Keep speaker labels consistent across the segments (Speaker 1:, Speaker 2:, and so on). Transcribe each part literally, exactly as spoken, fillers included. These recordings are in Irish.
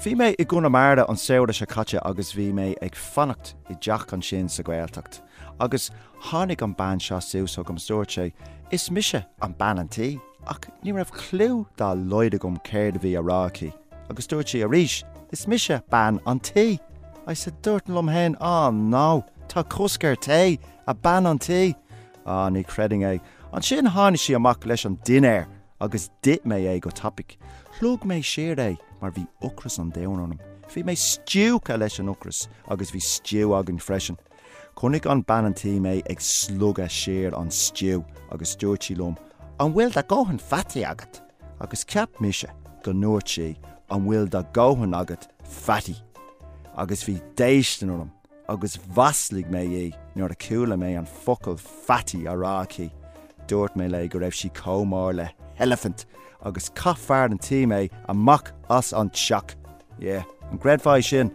Speaker 1: Bhí mé i gúna marda an saoire se caite agus bhí mé ag fannacht i deach an sin sa Gaeltacht. Agus tháinig an ban seo suas agam dúirt sé, is mise an ban an tí, ach ní raibh clú dá loide gom céir a bhí aráci. Agus dúirt sé a ríis, is mise ban an tí. I said, dúirt lom hen, ah, no, tá coscar té, a ban an tí. Ah, ní creding é. An sin tháinig sí amach leis an dinéir, agus dit mé é go topic. Hlúg mé séir é, mar bhí ocras an daon anm. Bhí mé stiúcha leis an ocras, agus bhí stiú agan freisin. Chnig an ban an tí mé ag slúga séir an stiú, agus dúirt sí lom, an bhfuil da góhan fatty agat. Agus ceap mise, go nuairt sí, an bhfuil da góhan agat fatty. Agus bhí déistan anm, agus bhaslig mé é, nuair a cúla mé an focail fatty aráci. Dúirt mé le go raibh sí comár le elephant, agus caffar an tí mé amach as an seach. Yeah, an gredfáid sin.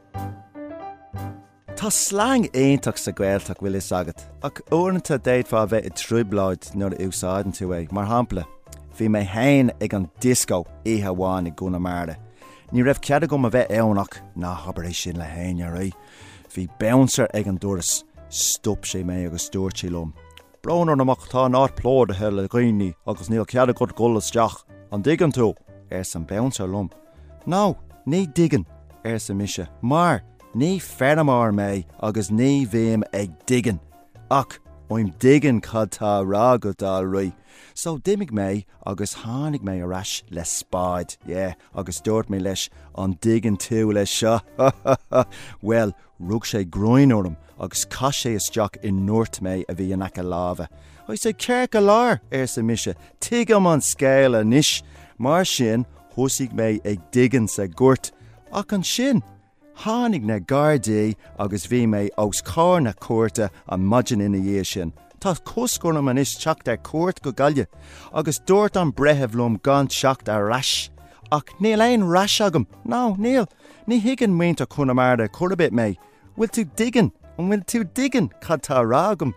Speaker 1: Tá slang éintach sa Gaeltach bhfuil is agat, ach uaireanta déadfá bheith i trúbláid nuair a úsáidan tú é, mar hampla. Bhí mé hain ag an disco ihe bháin i gúna marda. Ní raibh cead gom a bheith éannach ná habar é sin le hain ar é. Bhí bouncer ag an dúras, stop sé mé agus dúirt sí lom. Brónar amach tá náir plód a heil a ghaoine agus níl cead go golas deach. An digan tú, ar san bouncer lom. No, ní digan, ar sa mise, mar ní ferramár mé agus ní bhíam ag digan. Ach, oim digan cad tá rá go dá rui. So dimig mé agus tháinig mé arás le spáid, yeah, agus dúirt mé leis an digan tú leis seo. Well, rug sé groin orm agus cás sé isteach in nuirt mé a bhí an aca láva. I sé ceir go lár ar sa mise, tigam an scéil a níis, mar sin thusaigh mé ag digan sa gúirt. Ach an sin, tháinig na gardaí agus bhí mé os cá na cuairte an maidin ina dhé sin. Tá coscúnam an is teacht ar cuairt go gaile, agus dúirt an brethebh lom gan teacht ar rais. Ach níl éon rais agam, no, níl. Ní higann muinte chuna marda curabit mé. Bhfuil tú digan, an bhfuil tú digan cad tá rágam.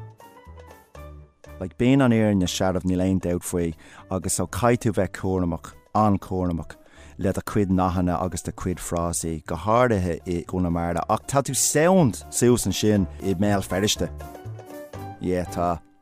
Speaker 1: Like bíon an éir na seaamh níl éon dóid faoi, agus ó caiitú bheith córamach, an córamach, le a cuid nachhanna agus de cuid frásaí, go háirithe i gúna marda, ach tá tú sound suas an sin i méil feriste. Yeah, tá.